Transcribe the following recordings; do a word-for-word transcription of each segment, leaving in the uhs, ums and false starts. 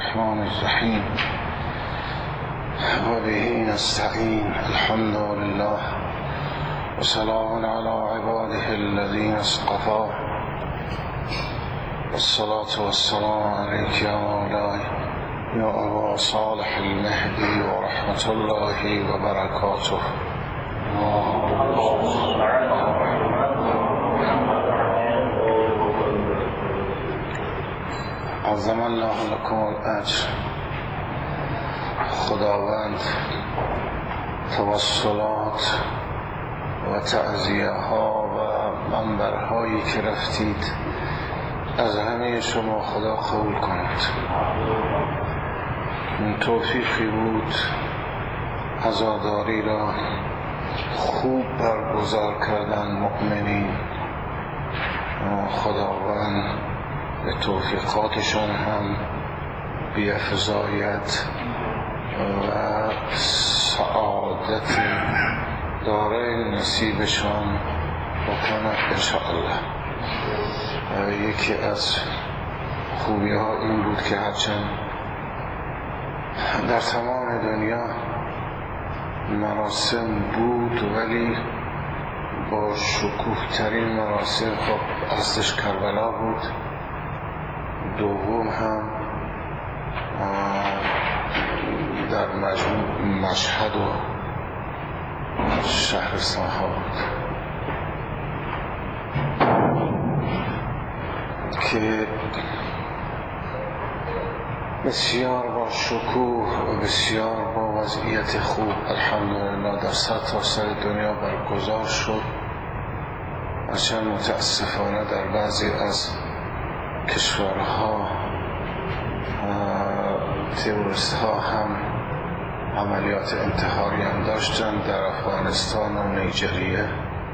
الرحمن الرحیم و به نستعین. الحمد لله و سلام علی عباده الذین اصطفی والصلاة والسلام علیک یا مولاي یا ابا صالح المهدی و رحمت الله و برکاته. عظم الله لكم الاجر. خداوند توسلات و تعزیه ها و منبرهایی که رفتید از همه شما خدا قبول کند. این توفیقی بود عزاداری را خوب برگزار کردن مؤمنین. خداوند به توفیقاتشان هم بیفزاید و سعادت دارای نصیبشان بکند انشاءالله. یکی از خوبی ها این بود که هرچند در تمام دنیا مراسم بود ولی با شکوه ترین مراسم خب اصلش کربلا بود، دوم هم در مجموع مشهد و شهرستان ها بود که بسیار با شکوه و بسیار با وضعیت خوب الحمدلله در سرتاسر دنیا برگزار شد. هرچند متاسفانه در بعضی از کشورها تروریست ها هم عملیات انتحاری هم داشتن، در افغانستان و نیجریه.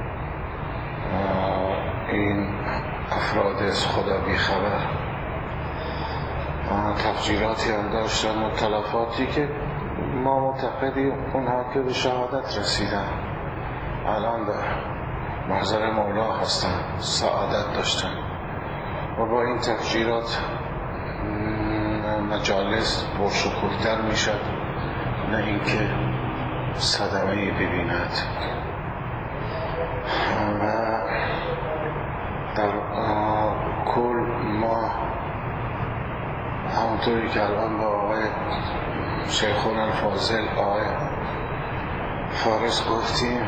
این افراد از خدا بیخبر تفجیراتی هم داشتن و تلفاتی که ما معتقدیم اونها که به شهادت رسیدن الان در محضر مولا هستن، سعادت داشتن و با این تفجیرات مجالس پرشکوه‌تر می شد، نه اینکه صدمه‌ای ببیند. و در کل ما همونطوری که الان با آقای شیخون الفاضل آقای فارس گفتیم،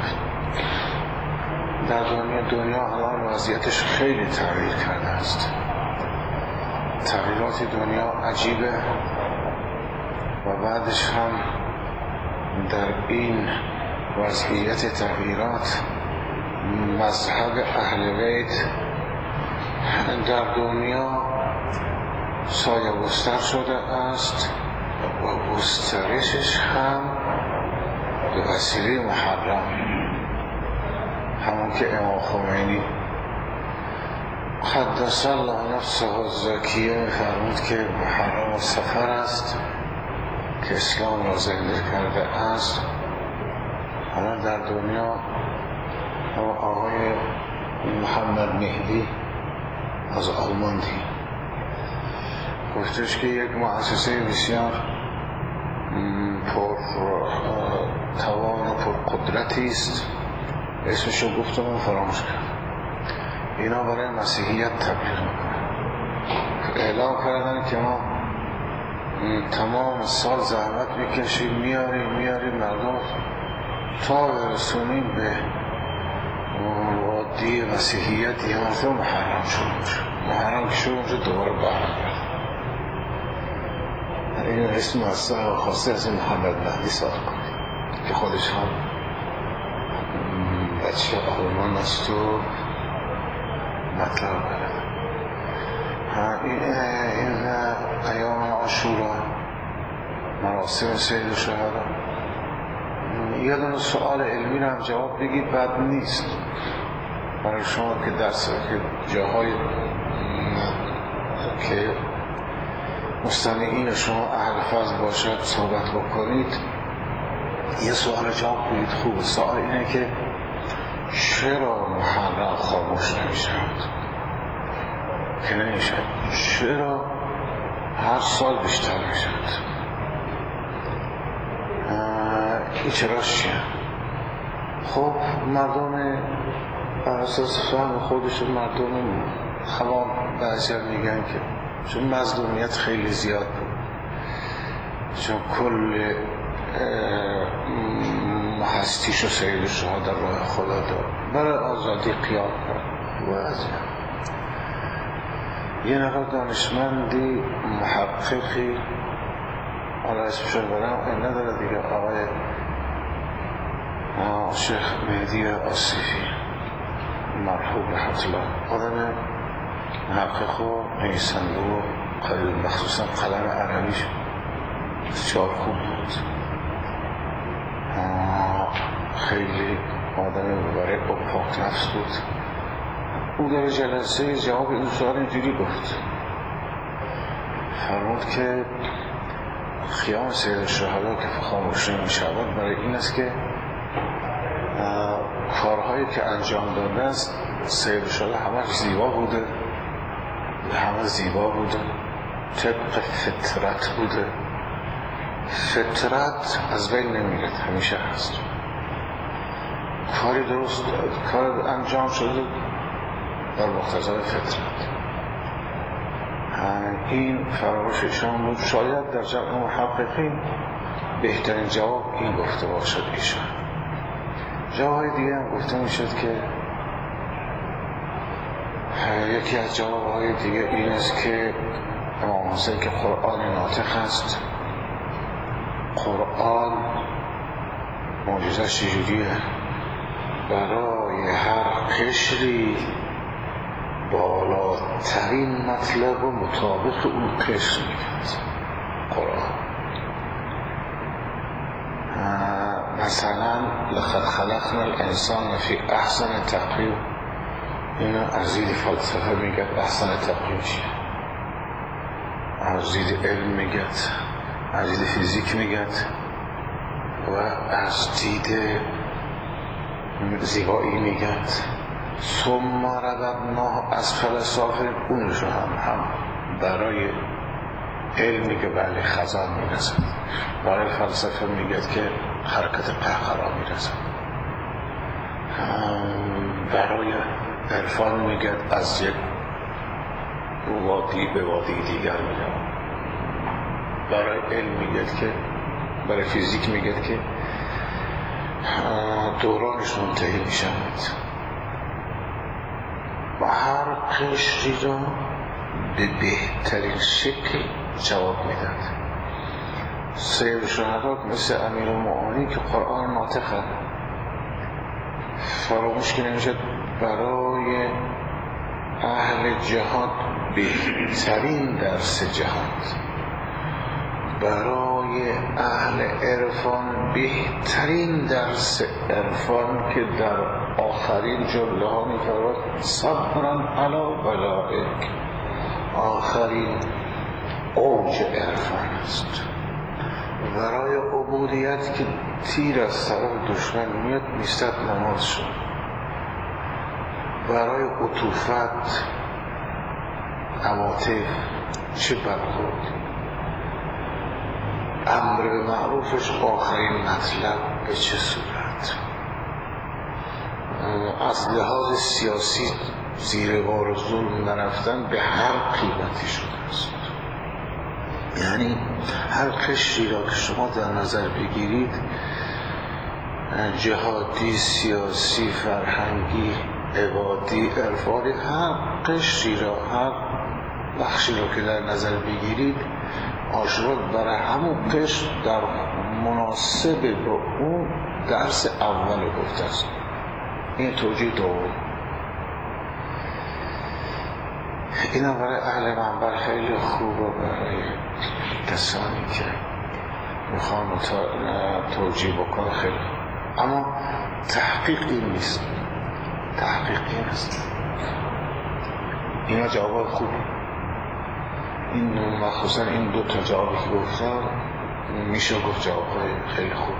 در دنیا دنیا الان وضعیتش خیلی تغییر کرده است. تغییرات دنیا عجیبه و بعدش هم در این وضعیت تغییرات مذهب اهل بیت در دنیا سایه گستر شده است و گسترشش هم به وسیله محرم، همون که امام خمینی قدس الله نفسه الزکیه می‌فرمود که محرم و سفر است که اسلام را زنده کرده است. حالا در دنیا آقای محمد مهدی از آلمان دی گفتش که یک مؤسسه بسیار پر توان و پر قدرتی است، اسمشو گفتم و فراموش کرد، اینا برای مسیحیت تبلیغ میکنن. اعلام کردن که ما تمام سال زحمت میکشیم میاریم میاریم مردم تا برسونیم به وادی مسیحیت، یه مرتبه محرم شد محرم که شد اونجا دوباره برمیگرد. این اسم اصلا خواسته از این محمد مهدی سال کنید که خودش هم بچه آلمان است و مطلب بلد. این, این ایام عاشورا مراسم سید شهدا، یه دونه سؤال علمی رو هم جواب بگید بد نیست برای شما که درس که جاهای که مستمعین شما اهل فضل باشد صحبت بکنید. یه سؤال جواب بگید خوب. سؤال اینه که چرا محرم خاموش نمیشد؟ که نمیشه. چرا هر سال بیشتر میشد. این چراش چیه؟ خب مردم بر اساس فهم خودشون مردم خمام بعضی هم میگن که چون مظلومیت خیلی زیاد بود، چون کل هستیش و سیرش ها در راه خدا داد، برای آزادی قیام کرد و از یه نفر دانشمندی محققی، حالا اسمشون برم این نداره دیگه، آقای شیخ مهدی آصفی مرحوم رحمت الله، آدم محقق و نویسنده و قلیل مخصوصا قلم عربیش بسیار خوب بود، خیلی آدم برای پاک نفس بود. او در جلسه جواب این سوال اینجوری گفت، فرمود که خیام سید الشهدا که خاموش نمی‌شود برای این است که کارهایی که انجام داده است سید الشهدا همه زیبا بوده، همه زیبا بوده، طبق فطرت بوده. فطرت از بین نمیره، همیشه هست. کاری درست کار انجام شده در مقتضای فطرت. این فراموش ایشان بود. شاید در جمع محققین بهترین جواب این گفته باشد ایشان. جوابهای دیگه هم گفته میشد که یکی از جوابهای دیگه این است که امام حسین که قرآن ناطق است، قرآن معجزه‌اش چجوریه؟ برای هر قشری بالاترین مطلب و مطابق اون قشر میگه قرآن. مثلا لقد خلقنا الانسان فی احسن تقویم، اینو از دید فلسفه میگه احسن تقویم چیه، از دید علم میگه، از دید فیزیک میگه و از دید زیبایی میگه. ثم رددناه اسفل سافلین، اونشو هم هم برای علمی که بله خزان میرسد، برای فلسفه میگه که حرکت قهقرا میرسد، برای عرفان میگه از یک وادی به وادی دیگر میره، برای علم میگه که برای فیزیک میگه که دورانش منتهی میشود و هر قشری را به بهترین شکل جواب میداد. سید الشهدا مثل امیرالمؤمنین که قرآن ناطقه، فراموش که نمیشد برای اهل جهاد بهترین درس جهاد، برای اهل عرفان بهترین درس عرفان که در آخرین جمله ها می‌فرماید صبرا علی بلائک، آخرین اوج عرفان است. برای عبودیت که تیر از طرف دشمن میاد میستد نماز شد، برای عطوفت عواطف چه برخورد، امر به معروفش آخرین مطلب به چه صورت، از لحاظ سیاسی زیر بار ظلم نرفتن به هر قیمتی شده است. یعنی هر قشری را که شما در نظر بگیرید، جهادی، سیاسی، فرهنگی، عبادی، عرفانی، هر قشری را، هر بخشی را که در نظر بگیرید، آشوب برای همون قشر در مناسب به اون درس اول گفته است. این توجیه دوم. اینا برای اهل منبر خیلی خوبه، برای کسانی که میخوان توجیه بکنه خیلی خوب. اما تحقیق این نیست، تحقیق این است. اینا جواب خوب، این مخصوصا این دو تا جوابی که گفتم میشه گفت جوابهای خیلی خوب،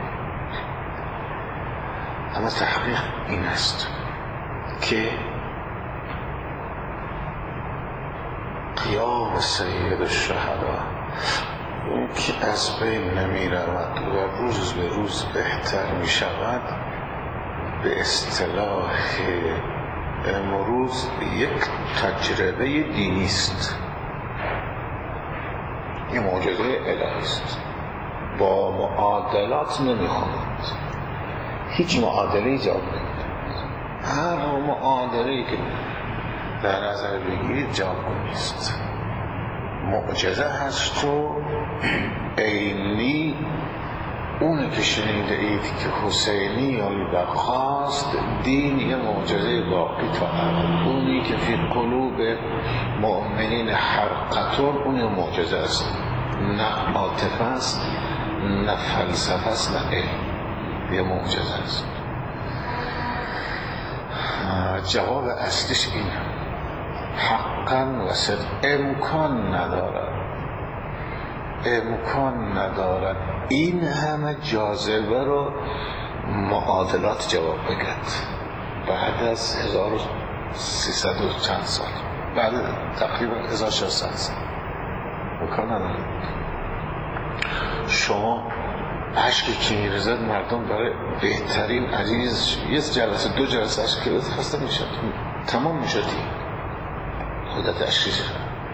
اما تحقیق این است که قیام سید الشهدا، اون که از بین نمی رود و روز به روز بهتر می شود، به اصطلاح امروز یک تجربه دینی است. این معجزه الهی است، با معادلات نمیخواند، هیچ معادله جواب نمیدهد. هر معادله‌ای که در نظر بگیرید جواب نیست. معجزه هست و عینی اونه که شنیده اید که حسینی البقاست، دین یه معجزه باقی تا ابد. اونی که فی قلوب مؤمنین حرقتون، اون معجزه است، نه عاطفه است، نه فلسفه است، نه علم، یه معجزه است. جواب اصلیش اینه، حقا و صدق. امکان ندارد امکان ندارد این همه جاذبه رو معادلات جواب بگرد بعد از هزار و سیصد و چند سال، بعد تقریبا هزار و ششصد سال. امکان ندارد. شما عشقی که میرزد مردم برای بهترین عزیز یه جلسه دو جلسه عشق که رزد خسته میشد، تمام میشدی خودت عشقی شد.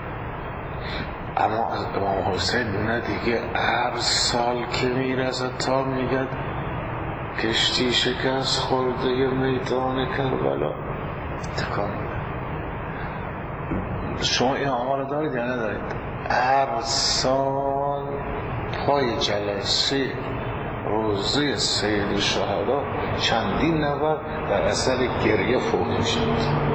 اما از امام حسین نه دیگه، هر سال که میرزد تا میگد کشتی شکست خورده میدان کربلا تکان میده. شما این آمار دارید یا ندارید؟ هر سال پای جلسه روزه سید الشهدا چندین نفر در اثر گریه فوت میشد.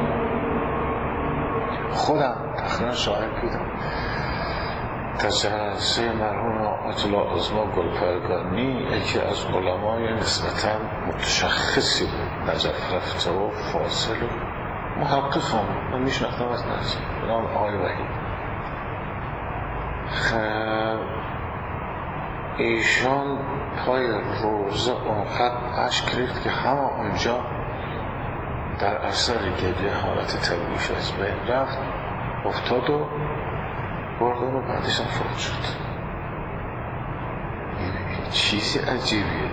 خودم تقریبا شاهد بودم. در جلسه مرحوم آیت الله عظما گلپرگانی، یکی از علمای نسبتا متشخصی بود، نجف رفته و فاصل و محقق هم من میشناختم از نجف، به نام آقای وحید. ایشان پای روزه اونقدر اشک ریخت که همه اونجا در اثر گریه حالت طبیعیش از بین رفت، افتاد و بردن و بعدش هم فوت شد. این چیزی عجیبیه،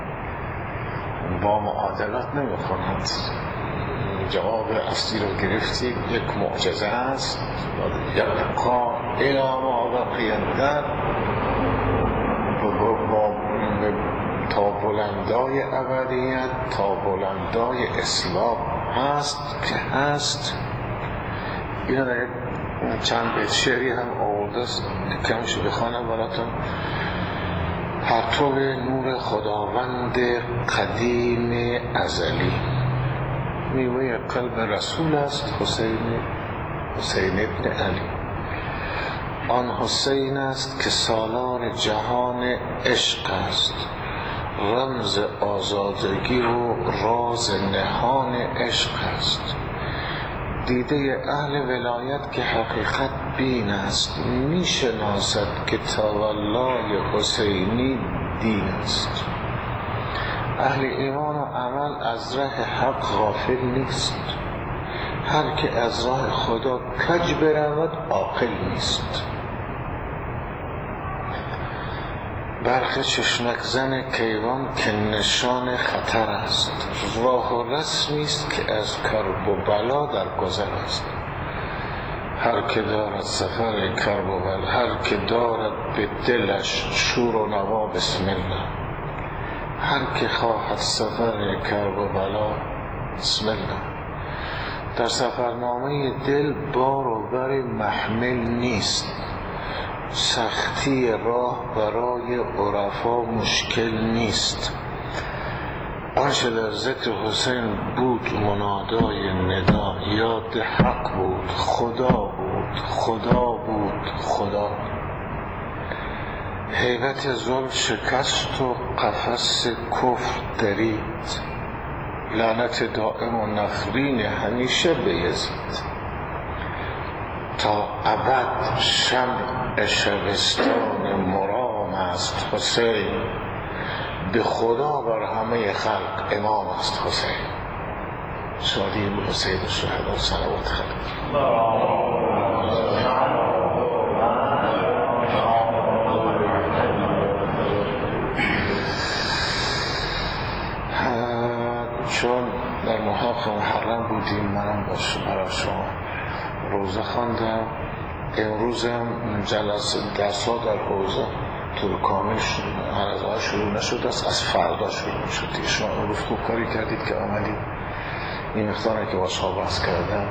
با معادلات نمیخواند. جواب اصلی رو گرفتی، یک معجزه است، یبقا الی ما بقی الدهر، تا بلندای ابدیت، تا بلندای اسلام هست که هست. اینا در چند بیت شعری هم آورده است، کمشو بخوانم براتون. پرتو نور خداوند قدیم ازلی، میوه قلب رسول است حسین، حسین ابن علی. آن حسین است که سالار جهان عشق است، رمز آزادگی و راز نهان عشق است. دیده اهل ولایت که حقیقت بین است، می شناسد که تولای حسینی دین است. اهل ایمان و عمل از راه حق غافل نیست، هر که از راه خدا کج برود عاقل نیست. برق چشمک زن کیوان که نشان خطر است، راه و رسمی است که از کرب و بلا در گذر است. هر که دارد سفر کرب و بلا، هر که دارد به دلش شور و نوا بسم الله، هر که خواهد سفر کرب و بلا بسم الله. در سفرنامه دل بار و بر محمل نیست، سختی راه برای عرفا مشکل نیست. آنچه در ذکر حسین بود منادای ندا، یاد حق بود، خدا بود، خدا بود، خدا. هیبت ظلم شکست و قفس کفر درید، لعنت دائم و نفرین همیشه به یزید. تا ابد شمع شبستان مرام است حسین، به خدا بر همه خلق امام است حسین. شادی به سید الشهدا صلوات خلیل. چون در محاق محرم بودیم، منم برای شما روزه خواندم. امروز هم جلسه درس‌ها در حوزه طور کامل عرضه‌ها شروع نشد است، از فردا شروع می‌شد. شما امروز خوب کاری کردید که آمدید. این مقداری که باش بحث کردم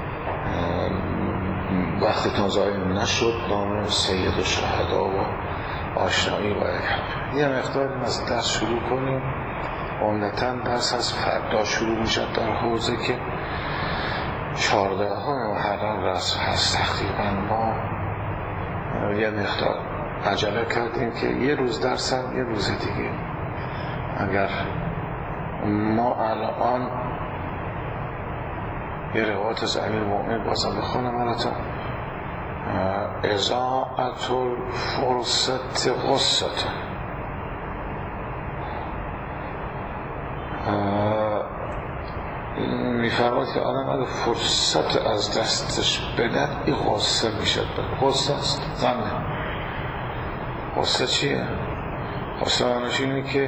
وقتتون ضایع نشد. نام سید الشهدا و آشنایی با یک حرف. یه مقداری از درس شروع کنیم. عمدتاً درس از فردا شروع میشد در حوزه که چهاردهم محرم رسم هست. تقریبا ما یه مقدار عجله کردیم که یه روز درس هم یه روز دیگه. اگر ما الان یه روایت از امیر المؤمنین بازم بخونم براتون. اضاعت الفرصت غصة، میفرماید که آدم اگه فرصت از دستش بدن این غصه میشد. غصه است غمه. غصه چیه؟ غصه معنیش اینه که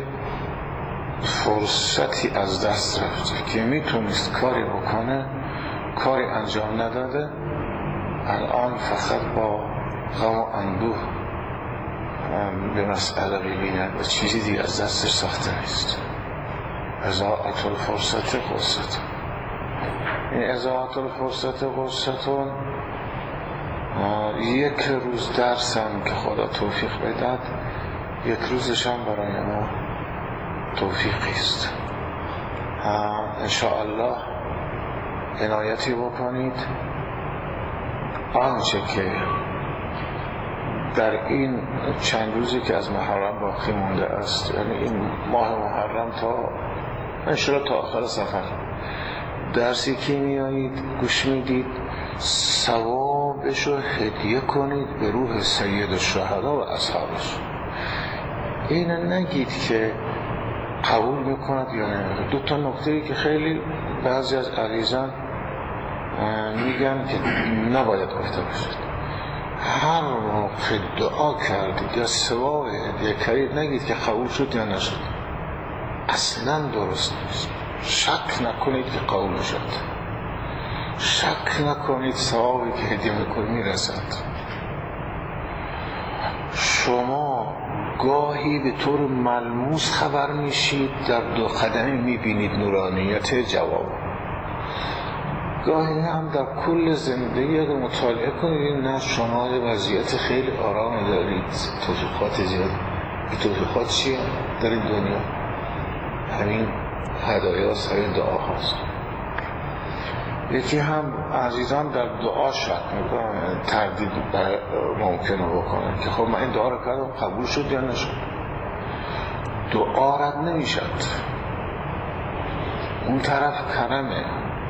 فرصتی از دست رفته که میتونست کاری بکنه، کاری انجام نداده، الان فقط با غم و اندوه به مسئله ببیند و چیزی دیگه از دستش ساخته نیست. اضاعت الفرصت غصة. این اضاعت الفرصت غصة یک روز درسم که خدا توفیق بدهد، یک روزش هم برای ما توفیقی است. انشاءالله عنایتی بکنید. آنچه که در این چند روزی که از محرم باقی مونده است، یعنی این ماه محرم تا انشاءالله تا آخر سفر، درسی که میایید گوش میدید، ثوابش رو هدیه کنید به روح سید الشهدا و اصحابش. این نگید که قبول میکند یا نه. دو تا نکته‌ای که خیلی بعضی از عزیزان میگن که نباید گفته باشد. هر موقع دعا کردید یا ثواب هدیه کردید نگید که قبول شد یا نشد. اصلا درست نیست. شک نکنید که قبول شد. شک نکنید ثوابی که هدیه میکنید میرسد. شما گاهی به طور ملموس خبر میشید، در دو قدمی میبینید نورانیت جواب. گاهی هم در کل زندگی اگر مطالعه کنید نه شما وضعیت خیلی آرامی دارید. توفیقات زیاد. توفیقات چیه در این دنیا؟ همین هدایا هست، همین دعا هست. یکی هم عزیزان در دعا شک میکنن، تردید ممکنه بکنن که خب من این دعا رو کردم قبول شد یا نشد. دعا رد نمیشد. اون طرف کرمه.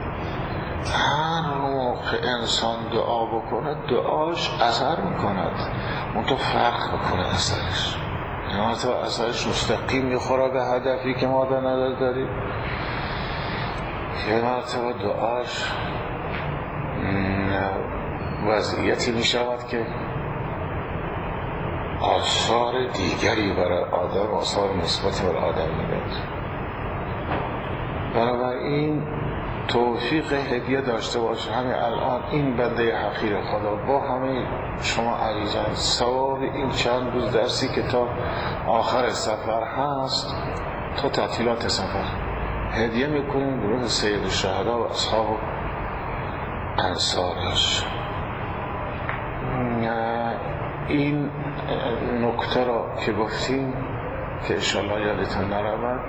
هر موقع انسان دعا بکنه دعاش اثر میکند، اون تو فرق بکنه اثرش. یعنی تو اثرش مستقیم میخوره به هدفی که ما در نظر داریم. یه مرتبه دعاش وضعیتی میشود که آثار دیگری برای آدم، آثار مثبتی برای آدم میدهد. بنابراین توفیق هدیه داشته باشه. همین الان این بنده حقیر خدا با همه شما عزیزان ثواب این چند روز درسی که تا آخر سفر هست، تا تعطیلات سفر هدیه میکنیم به روح سید الشهدا و اصحاب و انصارش. این نکته را که گفتیم که انشاءالله یادتون نرود،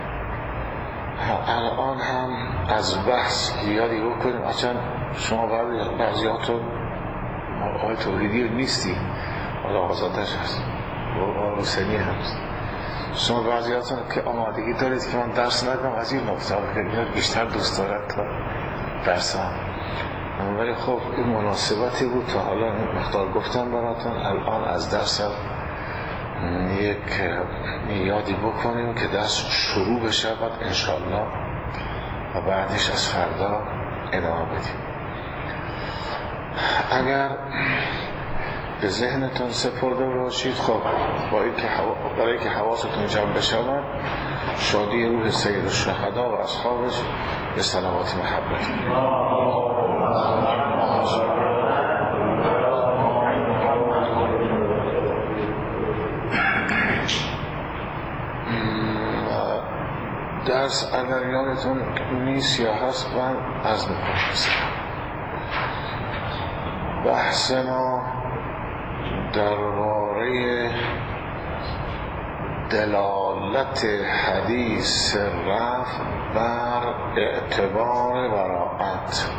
الان هم از بحث یادی بکنیم. اصلا شما بعضیاتون آقای توحیدی نیستی، حالا آزادش هست و آقای حسینی هست. شما بعضیاتون که آمادگی دارید که من درس ندم از این نکته که بیشتر دوست دارد تا درس هم. ولی خب این مناسبتی بود تا حالا مقدار گفتم براتون. الان از درس هم یک یادی بکنیم که درس شروع بشود انشاءالله و بعدش از فردا ادامه بدیم. اگر به ذهنتون سپرده باشید، خب با اینکه برای که حواستون جمع بشود، شادی روح سید الشهدا و اصحابش به صلوات محبت. درس اگر یادتون نیست یا هست من از میکنم. بحث ما درباره دلالت حدیث رفع بر اعتبار براءت.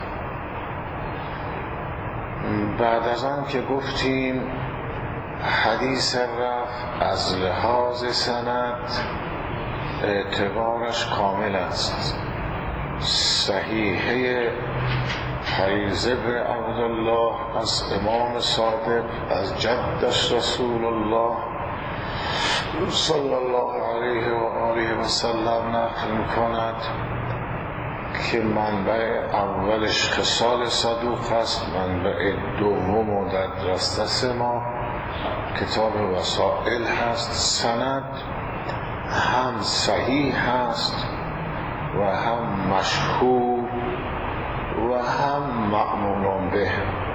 بعد از آن که گفتیم حدیث رفع از لحاظ سند اعتبارش کامل است، صحیحه حیز بن عبدالله از امام صادق از جدش رسول الله صلی الله علیه و آله و سلم نقل می‌کند که منبع اولش خصال صدوق است، منبع دوم در دسترس ما کتاب وسائل هست. سند هم صحیح هست و هم مشهور و هم مأمون به،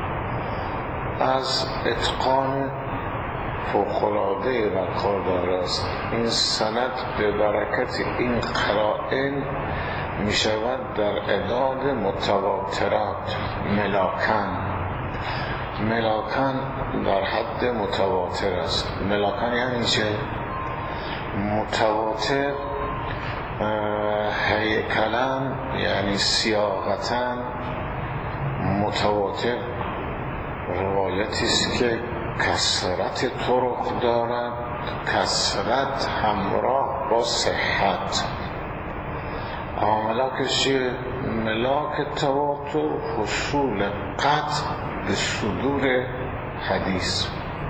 از اتقان فوق‌العاده برخوردار است. این سند به برکت این قرائن می شود در اعداد متواترات ملاکن. ملاکن در حد متواتر است. ملاکن یعنی چه؟ متواتر هیکلن یعنی سیاقتن متواتر روایتی است که کثرت طرق دارد، کثرت همراه با صحت. اما ملاکش چیه؟ ملاک تواتر حصول قطع به صدور حدیث.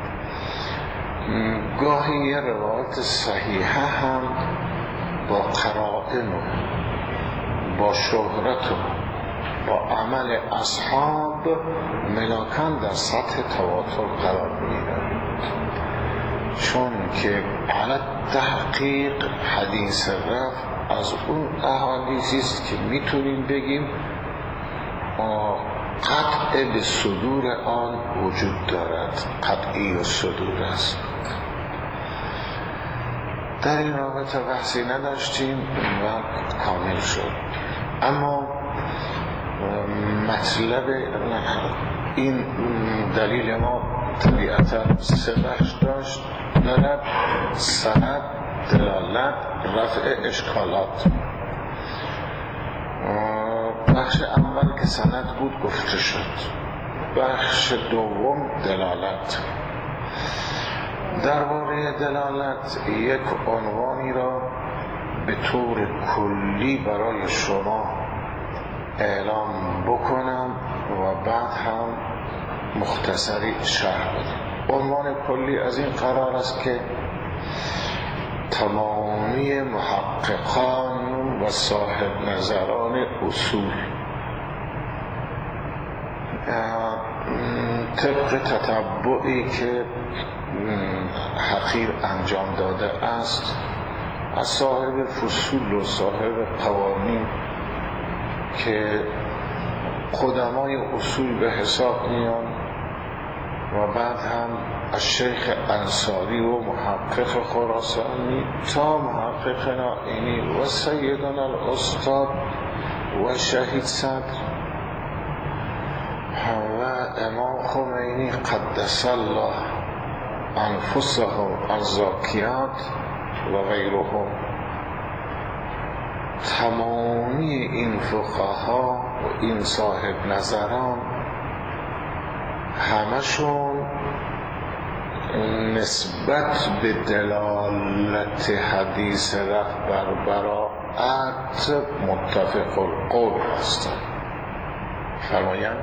گاهی یه روایت صحیحه هم با قرائن و با شهرت و با عمل اصحاب ملاکن در سطح تواتر قرار می‌گیرد، چون که علت تحقیق حدیث رفع از اون احادیثی است که میتونیم بگیم قطع به صدور آن وجود دارد، قطعی و صدور است. در این رابطه بحثی نداشتیم و کامل شد. اما مطلب این دلیل ما طبیعتا سه بخش داشت دارد: سند، دلالت، رفع اشکالات. بخش اول که سند بود گفته شد، بخش دوم دلالت. درباره دلالت یک عنوانی را به طور کلی برای شما اعلام بکنم و بعد هم مختصری شرح بدم. عنوان کلی از این قرار است که تمامی محققان و صاحب نظران اصول طبق تتبعی که حقیر انجام داده است از صاحب فصول و صاحب قوانین که قدمای اصول به حساب میان و بعد هم از شیخ انصاری و محقق خراسانی تا محقق نائینی و سیدنا الاستاد و شهید صدر و امام خمینی قدس الله انفسهم الزاکیات و غیرهم، تمامی این فقها و این صاحب نظران همشون نسبت به دلالت حدیث رفع بر براءت متفق القول هستند. فرمایند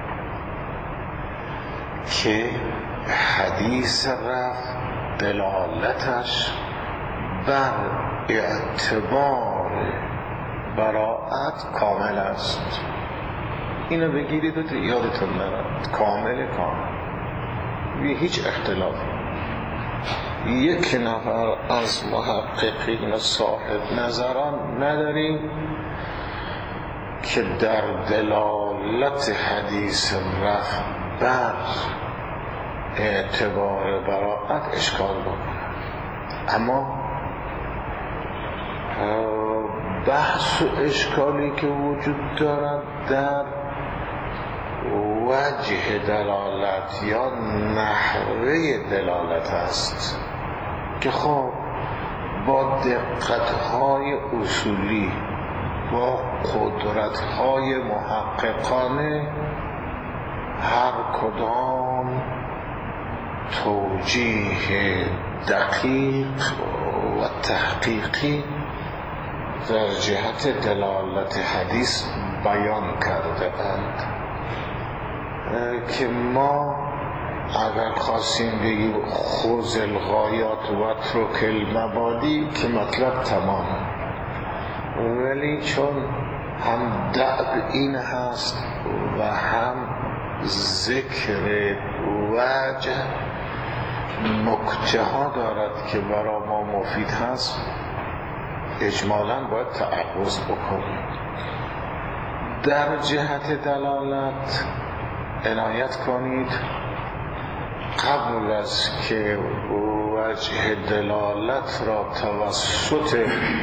که حدیث رفع دلالتش بر اعتبار براءت کامل است. اینو بگیرید و یادتون نرد، کامل کامل بی هیچ اختلاف. یک نفر از محققین صاحب نظران نداریم که در دلالت حدیث رفع بر اعتبار براءت اشکال بکنه. اما بحث و اشکالی که وجود دارد در وجه دلالت یا نحوه دلالت است که خب با دقت‌های اصولی، با قدرت‌های محققانه هر کدام توجیه دقیق و تحقیقی در جهت دلالت حدیث بیان کرده اند که ما اگر خواستیم بگیم خذ الغایات و اترک المبادی که مطلب تمام، ولی چون هم دعب این هست و هم ذکر وجه نکته ها دارد که برای ما مفید هست، اجمالاً باید تعرض بکنیم. در جهت دلالت عنایت کنید قبل از که وجه دلالت را توسط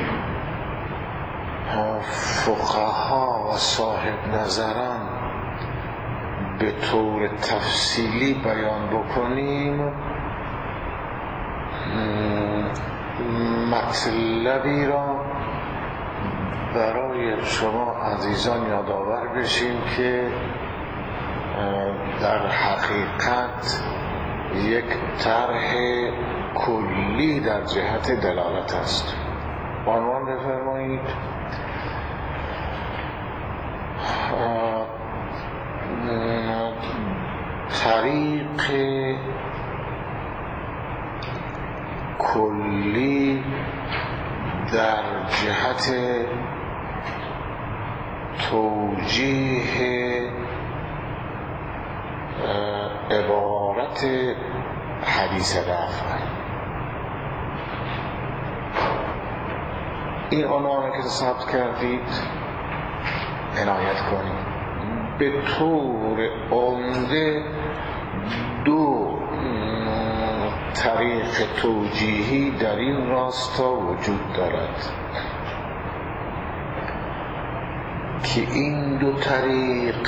فقها و صاحب نظران به طور تفصیلی بیان بکنیم، مطلبی را برای شما عزیزان یادآور بشیم که در حقیقت یک طرح کلی در جهت دلالت است. عنوان بفرمایید. طریق کلی در جهت توجیه عبارت حدیث رفع. این عنوانی که ثبت کردید عنایت کنید. به طور عمده دو طریق توجیهی در این راستا وجود دارد که این دو طریق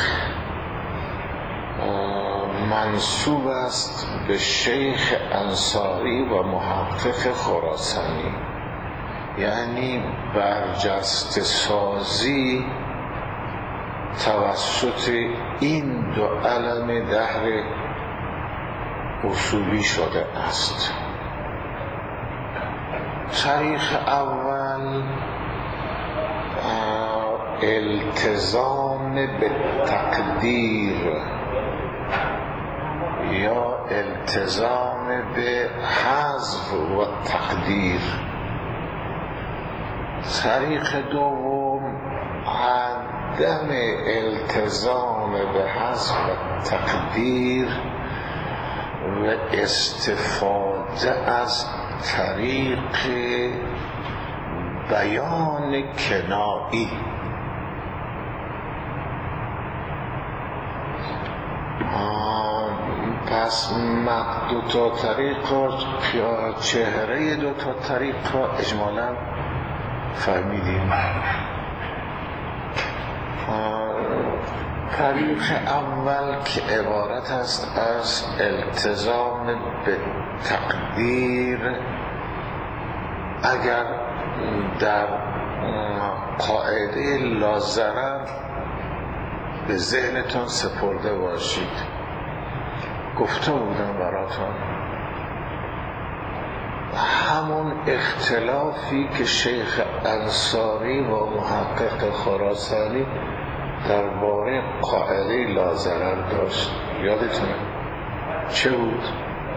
منسوب است به شیخ انصاری و محقق خراسانی، یعنی برجسته سازی توسط این دو علم دهر اصولی شده است. طریق اول التزام به تقدیر یا التزام به حذف و تقدیر. طریق دوم عدم التزام به حذف و تقدیر و استفاده از طریق بیان کنایی. پس دو تا طریق یا چهره دو تا طریق را اجمالا فهمیدیم. طریق اول که عبارت است از التزام به تقدیر، اگر در قاعده لاضرر به ذهنتون سپرده باشید، گفته بودم براتون همون اختلافی که شیخ انصاری و محقق خراسانی درباره قاعده لاضرر داشت. یادتونه چه بود؟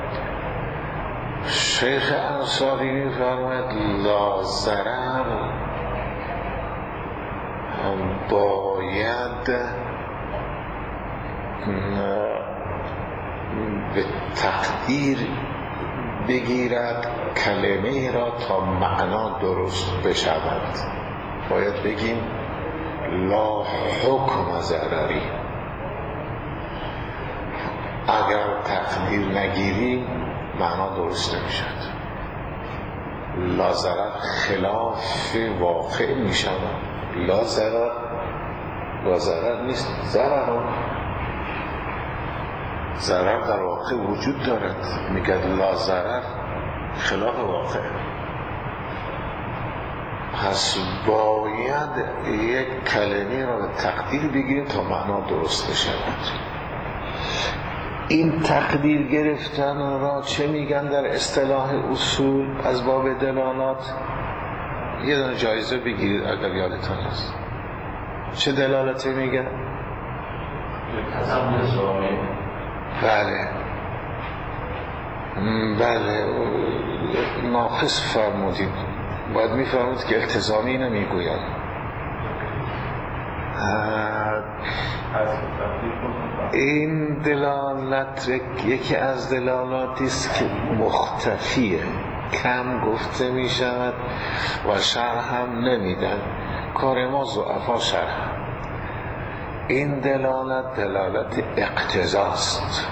شیخ انصاری می‌فرماید لاضرر باید به تقدیر بگیرد کلمه را تا معنا درست بشود. باید بگیم لا حکم ضرری. اگر تقدیر نگیریم معنا درست نمیشد. لا ضرر خلاف واقع میشود. لا ضرر لا ضرر نیست، ضرر ضرر در واقع وجود دارد. میگه لا ضرر خلاف واقع. پس باید یک کلمه را به تقدیر بگیریم تا معنا درست شود. این تقدیر گرفتن را چه میگن در اصطلاح اصول از باب دلالات؟ یه دونه جایزه بگیرید اگر یادتان هست. چه دلالتی میگن؟ بله بله ناقص فرمودید. باید میفرمود که التزامی نمیگوید. این دلالت یکی از دلالاتی است که مختفیه، کم گفته می شود و شرح هم نمیدن. کار ما ضعفا شرح. این دلالت دلالت اقتضاست.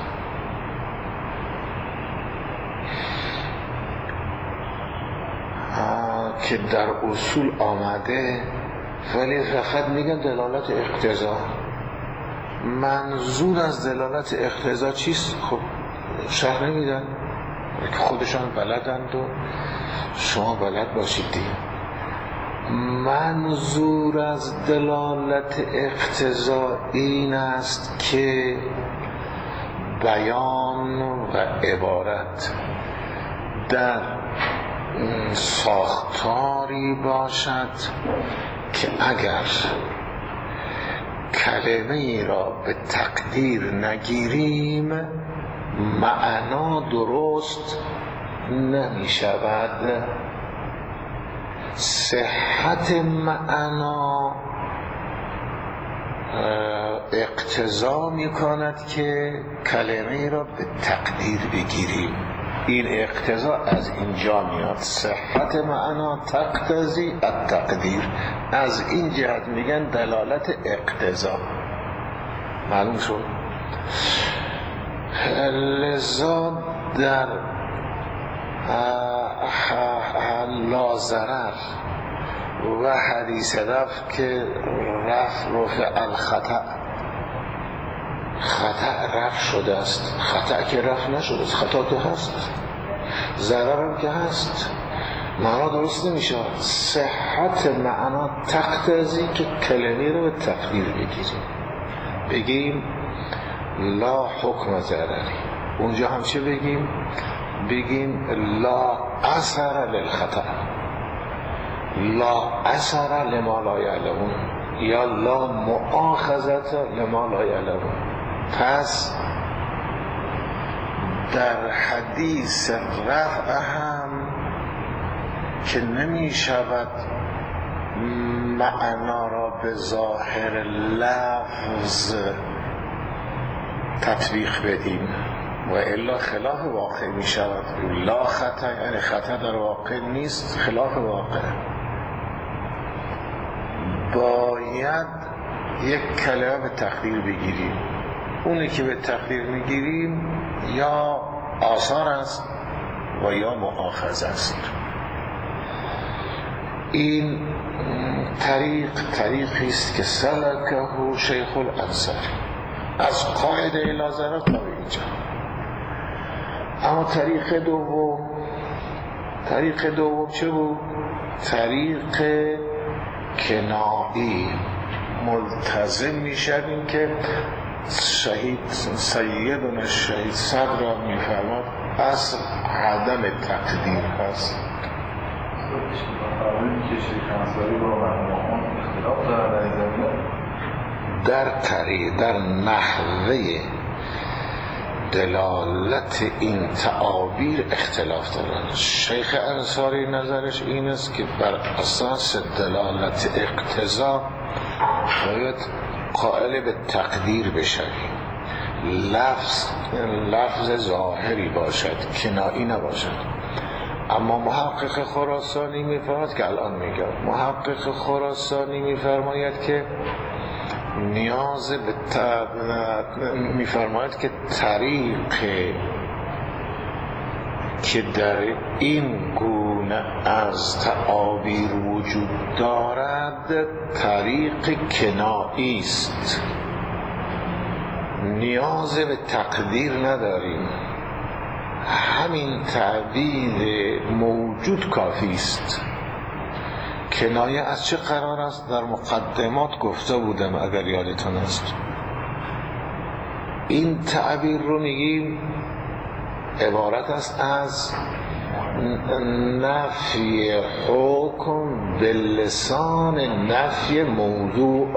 که در اصول آمده، ولی فقط میگن دلالت اقتضا. منظور از دلالت اقتضا چیست؟ خب شرح نمیدن که خودشان بلدند و شما بلد باشید دیگه. منظور از دلالت اقتضا این است که بیان و عبارت در ساختاری باشد که اگر کلمه ای را به تقدیر نگیریم معنا درست نمی شود. صحت معنا اقتضا می کند که کلمه ای را به تقدیر بگیریم. این اقتضا از اینجا میاد. صحت معنا تقتضی التقدیر. از این جهت میگن دلالت اقتضا. معلوم شد؟ لذا در لا ضرر و حدیث رفع که رفع رفع الخطأ، خطأ رفع شده است. خطأ که رفع نشده است، خطا که هست، ضرر هم که هست، معنا درست نمیشه. صحت معنا تقتضی که کلمه رو به تقدیر بگیریم، بگیم لا حکم ضرری. اونجا هم چه بگیم؟ بگیم لا اثر للخطأ، لا اثر لما لا یعلمون، یا لا مؤاخذت لما لا یعلمون. پس در حدیث رفع هم که نمی شود معنا را به ظاهر لفظ تطبیق بدیم و الا خلاف واقع می شود. لا خطا یعنی خطا در واقع نیست، خلاف واقع. باید یک کلمه به تقدیر بگیریم. اونی که به تقدیر میگیریم یا آثار است و یا مؤاخذ است. این طریق طریقی است که سلکه شیخ الانصاری از قاعده لا ضرر تا اینجا. اما طریق دوم، طریق دوم چه بود؟ طریق کنایی. ملتزم میشویم که شهید سیدنا شهید صدر را میفرماد اصل عدم تقدیر هست. در طریق در نحوه دلالت این تعابیر اختلاف دارند. شیخ انصاری نظرش این است که بر اساس دلالت اقتضا باید قائل به تقدیر بشوی، لفظ لفظ ظاهری باشد، کنایی نباشد. اما محقق خراسانی میفرماید که الان میگم محقق خراسانی میفرماید که نیاز به ت... میفرماید که طریق که در این گونه از تعابیر وجود دارد طریق کنایی است، نیاز به تقدیر نداریم، همین تعبیر موجود کافی است. کنایه از چه قرار است؟ در مقدمات گفته بودم اگر یادتون است. این تعبیر رو میگیم عبارت است از نفی حکم به لسان نفی موضوع.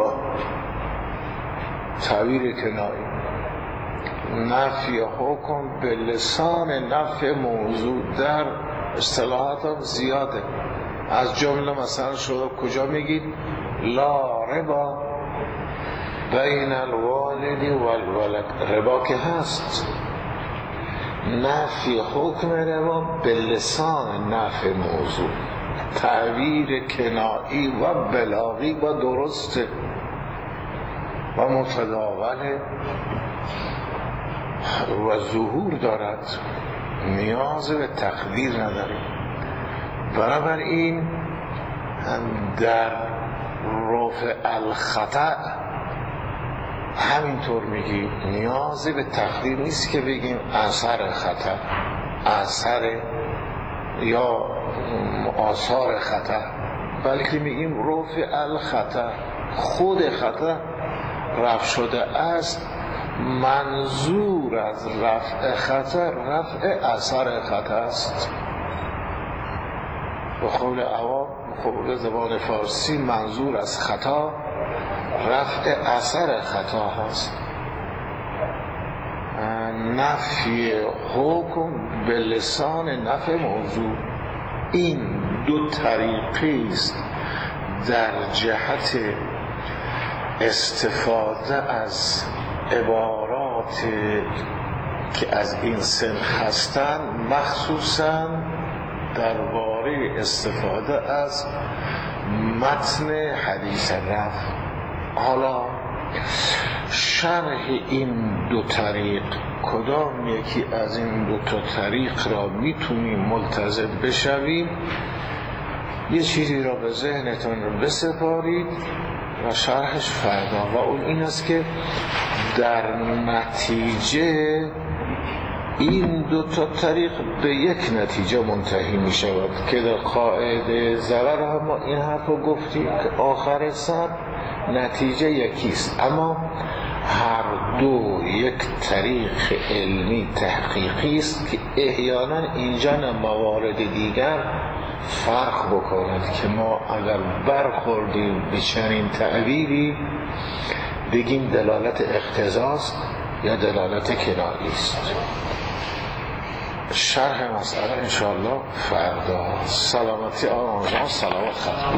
تعبیر کنایی نفی حکم به لسان نفی موضوع در اصطلاحات هم زیاده. از جمله مثلا شما کجا میگید لا ربا بین الوالد والولد، ربا که هست، نفی حکم ربا به لسان نفی موضوع، تعبیر کنایی و بلاغی و درست و متداول و ظهور دارد، نیاز به تقدیر نداریم. بنابراین در رفع الخطأ همینطور میگیم نیازی به تقدیر نیست که بگیم اثر خطأ، اثر یا آثار خطأ، بلکه میگیم رفع الخطأ، خود خطأ رفع شده است. منظور از رفع خطأ رفع اثر خطأ است. به قول عوام، به زبان فارسی، منظور از خطا رفع اثر خطا هست. نفی حکم به لسان نفی موضوع، این دو طریقی است در جهت استفاده از عبارات که از این سن هستند، مخصوصاً درباره استفاده از متن حدیث رفع. حالا شرح این دو طریق، کدام یکی از این دو تا طریق را میتونیم ملتزم بشویم، یه چیزی را به ذهنتون بسپارید و شرحش فردا، و اون این است که در نتیجه این دو تا طریق به یک نتیجه منتهی می شود که در قاعده ضرر هم ما این حرف رو گفتیم که آخر سر نتیجه یکیست، اما هر دو یک طریق علمی تحقیقی است که احیانا اینجا موارد دیگر فرق بکند که ما اگر برخوردیم به چنین تعبیری بگیم دلالت اقتضاست یا دلالت کنایی است. شرح مسئله انشاءالله فردا. سلامتی آقا، سلامت خط.